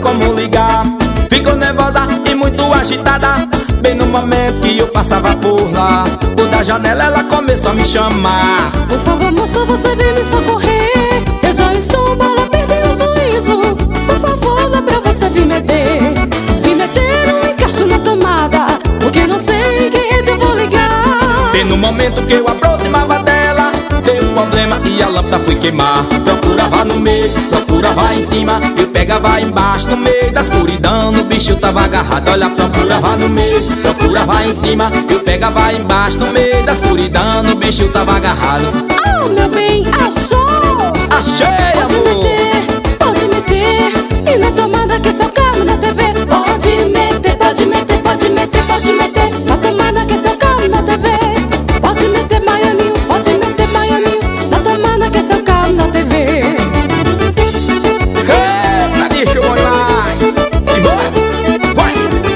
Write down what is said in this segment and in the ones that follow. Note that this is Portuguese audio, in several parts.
como ligar. Ficou nervosa e muito agitada, bem no momento que eu passava por lá. Por da janela ela começou a me chamar. Por favor, moça, você vem me socorrer. Eu já estou mal, eu perdi o juízo. Por favor, dá pra você vir meter um encaixe na tomada, porque não sei em que rede eu vou ligar. Bem no momento que eu aproximava dela, deu um problema e a lâmpada foi queimar. Procurava no meio, procurava em cima, eu pegava embaixo, no meio da escuridão o bicho tava agarrado. Olha, procurava no meio, procurava em cima, eu pegava embaixo, no meio da escuridão o bicho tava agarrado. Oh, meu bem, achou? Achei, amor! Pode meter, e na tomada que seu carro na TV. Pode meter, pode meter, pode meter, pode meter, na tomada que seu carro na TV. Pode meter Miami, pode meter Miami, na tomada que seu carro na TV. Eita, bicho, vai! Simbora! Vai!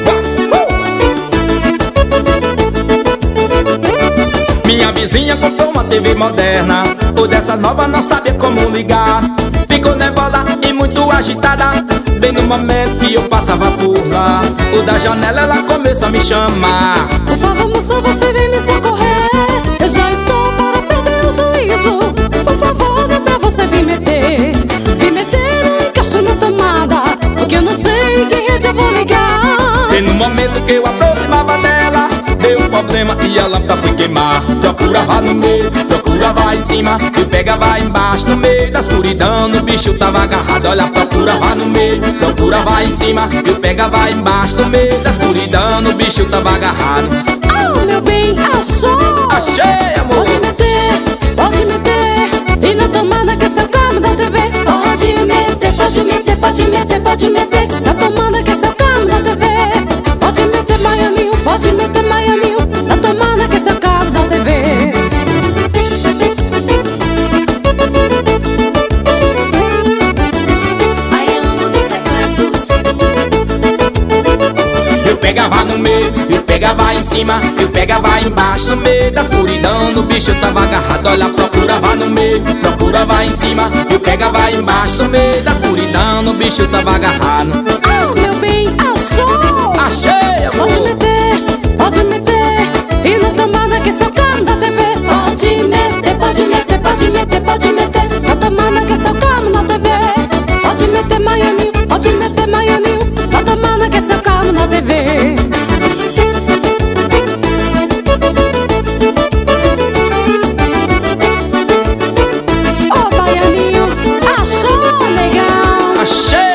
Minha vizinha comprou uma TV moderna, ou dessas novas não sabia como ligar. Ficou nervosa e muito agitada, bem no momento que eu passava por lá. Por da janela ela começou a me chamar. Por favor, moça, você vem me socorrer. Eu já estou para perder o juízo. Por favor, dá pra você vir meter um encaixe na tomada, porque eu não sei em que rede eu vou ligar. Bem no momento que eu aproximava dela, deu um problema e a lâmpada foi queimar. Procurava no meio, procurava em cima, eu pegava embaixo, no meio da escuridão o bicho tava agarrado. Olha, procurava no meio, procurava em cima, eu pegava embaixo, no meio da escuridão o bicho tava agarrado. Oh, meu bem, achou? Achei, amor! Pode meter, e na tomada que seu carro da TV. Pode meter, pode meter, pode meter, pode meter, na tomada que seu carro da TV. Pode meter Miami, pode meter Miami, na tomada que seu carro da TV. Eu pegava no meio, eu pegava em cima, eu pegava embaixo, no meio da escuridão o bicho tava agarrado. Olha, procurava no meio, procurava em cima, eu pegava embaixo, no meio da escuridão o bicho tava agarrado.